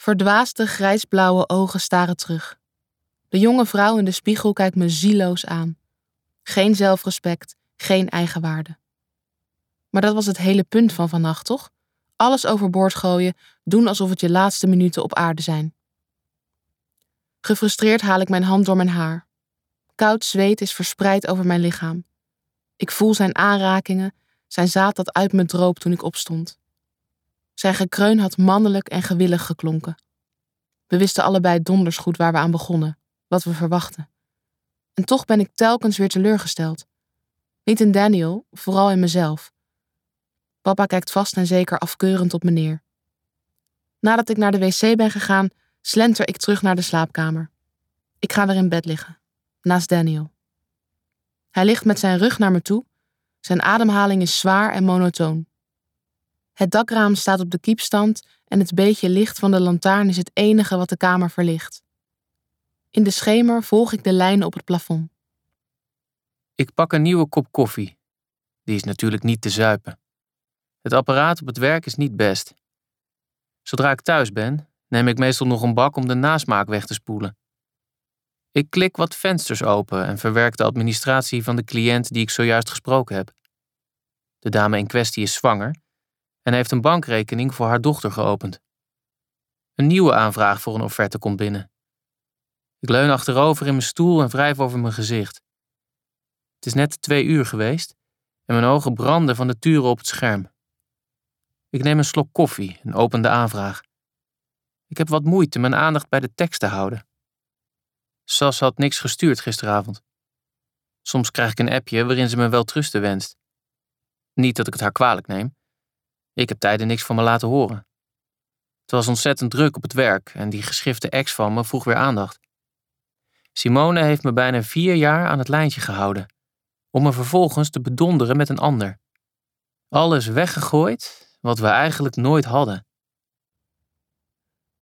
Verdwaasde grijsblauwe ogen staren terug. De jonge vrouw in de spiegel kijkt me zieloos aan. Geen zelfrespect, geen eigenwaarde. Maar dat was het hele punt van vannacht, toch? Alles overboord gooien, doen alsof het je laatste minuten op aarde zijn. Gefrustreerd haal ik mijn hand door mijn haar. Koud zweet is verspreid over mijn lichaam. Ik voel zijn aanrakingen, zijn zaad dat uit me droop toen ik opstond. Zijn gekreun had mannelijk en gewillig geklonken. We wisten allebei donders goed waar we aan begonnen, wat we verwachten. En toch ben ik telkens weer teleurgesteld. Niet in Daniel, vooral in mezelf. Papa kijkt vast en zeker afkeurend op me neer. Nadat ik naar de wc ben gegaan, slenter ik terug naar de slaapkamer. Ik ga weer in bed liggen, naast Daniel. Hij ligt met zijn rug naar me toe. Zijn ademhaling is zwaar en monotoon. Het dakraam staat op de kiepstand en het beetje licht van de lantaarn is het enige wat de kamer verlicht. In de schemer volg ik de lijnen op het plafond. Ik pak een nieuwe kop koffie. Die is natuurlijk niet te zuipen. Het apparaat op het werk is niet best. Zodra ik thuis ben, neem ik meestal nog een bak om de nasmaak weg te spoelen. Ik klik wat vensters open en verwerk de administratie van de cliënt die ik zojuist gesproken heb. De dame in kwestie is zwanger en heeft een bankrekening voor haar dochter geopend. Een nieuwe aanvraag voor een offerte komt binnen. Ik leun achterover in mijn stoel en wrijf over mijn gezicht. Het is net 2 uur geweest en mijn ogen branden van de turen op het scherm. Ik neem een slok koffie en open de aanvraag. Ik heb wat moeite mijn aandacht bij de tekst te houden. Sas had niks gestuurd gisteravond. Soms krijg ik een appje waarin ze me welterusten wenst. Niet dat ik het haar kwalijk neem. Ik heb tijden niks van me laten horen. Het was ontzettend druk op het werk en die geschifte ex van me vroeg weer aandacht. Simone heeft me bijna 4 jaar aan het lijntje gehouden, om me vervolgens te bedonderen met een ander. Alles weggegooid wat we eigenlijk nooit hadden.